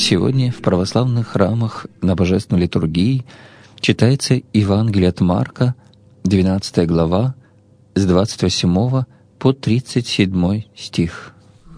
Сегодня в православных храмах на Божественной литургии читается Евангелие от Марка, 12 глава, с 28 по 37 стих.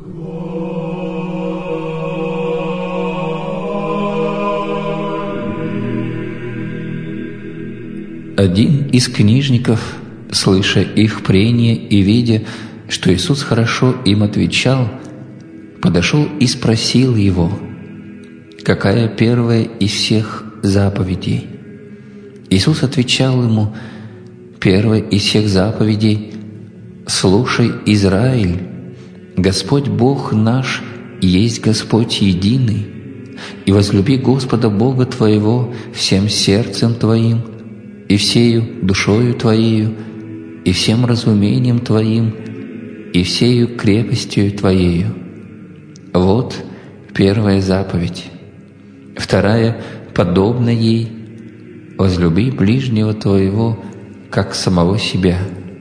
Один из книжников, слыша их прения и видя, что Иисус хорошо им отвечал, подошел и спросил Его, какая первая из всех заповедей? Иисус отвечал ему, первая из всех заповедей: «Слушай, Израиль, Господь Бог наш есть Господь единый, и возлюби Господа Бога твоего всем сердцем твоим, и всею душою твоею, и всем разумением твоим, и всею крепостью твоею». Вот первая заповедь. Вторая, подобна ей: возлюби ближнего твоего, как самого себя.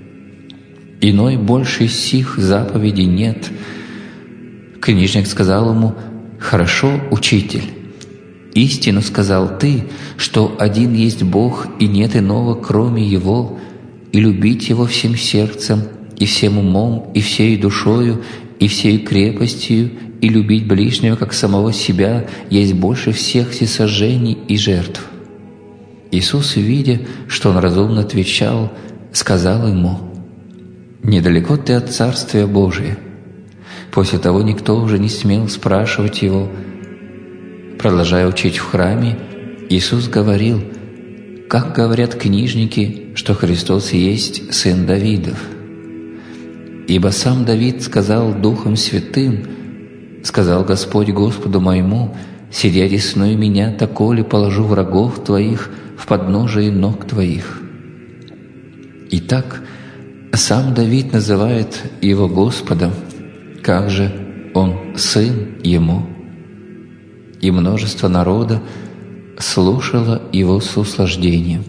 Иной больше сих заповедей нет. Книжник сказал ему: «Хорошо, учитель, истину сказал ты, что один есть Бог, и нет иного, кроме Его, и любить Его всем сердцем, и всем умом, и всей душою, и всей крепостью, и любить ближнего, как самого себя, есть больше всех всесожжений и жертв». Иисус, видя, что он разумно отвечал, сказал ему: «Недалеко ты от Царствия Божия». После того никто уже не смел спрашивать его. Продолжая учить в храме, Иисус говорил: «Как говорят книжники, что Христос есть Сын Давидов? Ибо сам Давид сказал Духом Святым: сказал Господь Господу моему: сидя одесную меня, доколе положу врагов твоих в подножие ног твоих». Итак, сам Давид называет Его Господом, как же Он Сын Ему? И множество народа слушало Его с услаждением.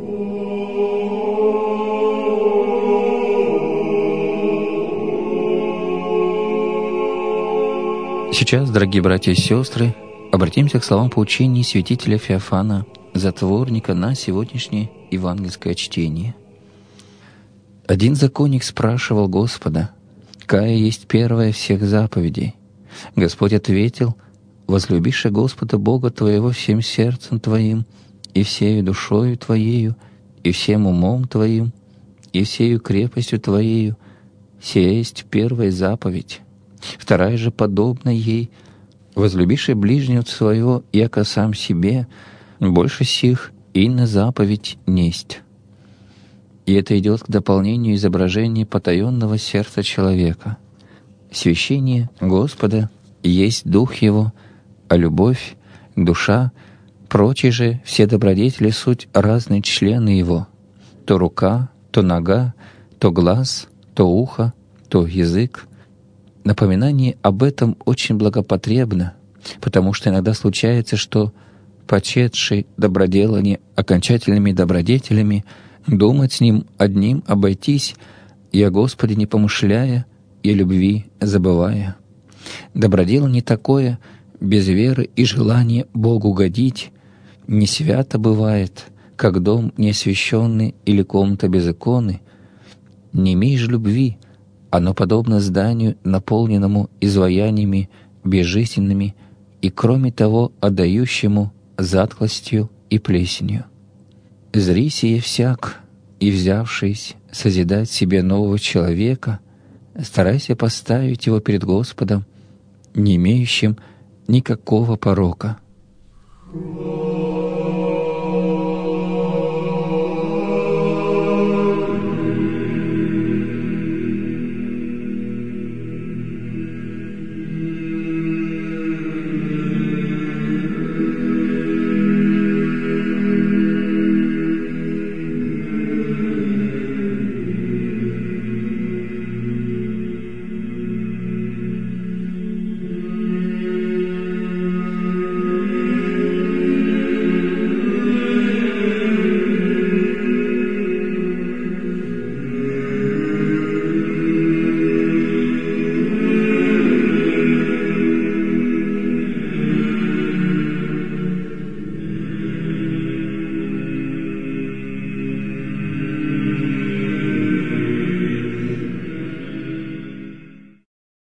Сейчас, дорогие братья и сестры, обратимся к словам поучений святителя Феофана, затворника, на сегодняшнее евангельское чтение. Один законник спрашивал Господа: «Какая есть первая всех заповедей?» Господь ответил: «Возлюбишь Господа Бога твоего всем сердцем твоим, и всею душою твоею, и всем умом твоим, и всею крепостью твоею. Сия есть первая заповедь. Вторая же подобна ей: возлюбишь ближнего своего, яко сам себе, больше сих иная заповедь несть». И это идет к дополнению изображения потаенного сердца человека. Священие Господа есть Дух Его, а любовь, душа, прочие же все добродетели суть разные члены Его. То рука, то нога, то глаз, то ухо, то язык. Напоминание об этом очень благопотребно, потому что иногда случается, что, почетший доброделание окончательными добродетелями, думать с ним одним обойтись, и о Господе не помышляя, и любви забывая. Доброделание такое, без веры и желания Богу угодить, не свято бывает, как дом неосвященный или комната без иконы. Не имеешь любви, оно подобно зданию, наполненному изваяниями безжизненными и, кроме того, отдающему затхлостью и плесенью. Зри сие всяк, и, взявшись созидать себе нового человека, старайся поставить его перед Господом, не имеющим никакого порока.